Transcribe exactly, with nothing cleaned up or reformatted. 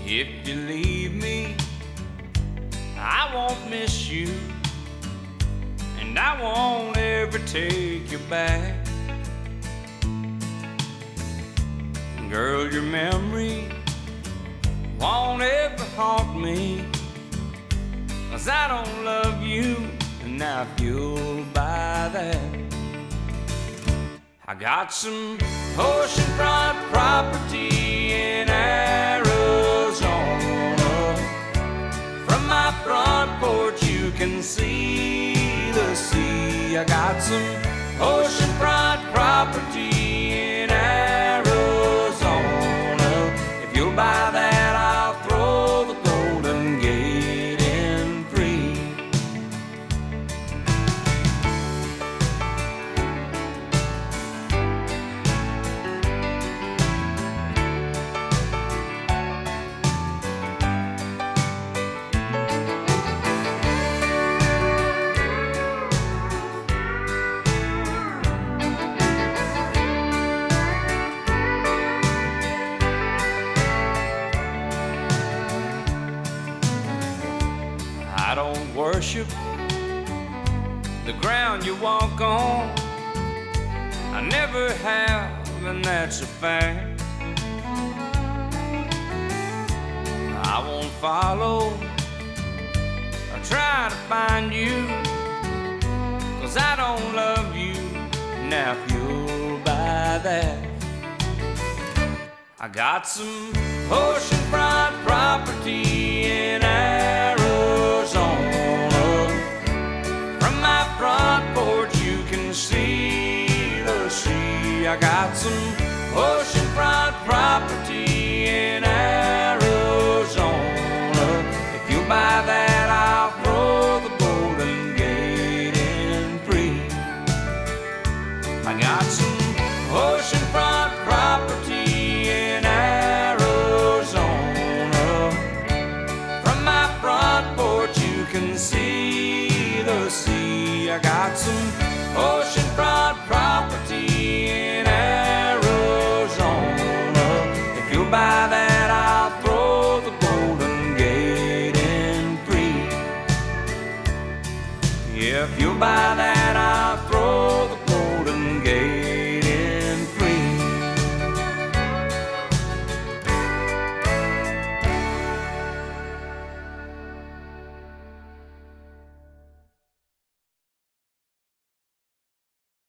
If you leave me, I won't miss you, and I won't ever take you back. Girl, your memory won't ever haunt me, 'cause I don't love you, and now if you'll buy that, I got some oceanfront property in Arizona. From my front porch you can see the sea. I got some oceanfront property in Arizona. If you'll buy that, I'll throw the Golden Gate in free. I don't worship the ground you walk on. I never have, and that's a fact. I won't follow or try to find you, 'cause I don't love you. Now if you'll buy that, I got some oceanfront property in Arizona. From my front porch you can see the sea. I got some oceanfront property in Arizona. If you buy that, I'll throw the Golden Gate in free. I got some oceanfront property in Arizona. From my front porch you can see the sea. I got some oceanfront property in Arizona. If you'll buy that, I'll throw the Golden Gate in free. If you'll buy that,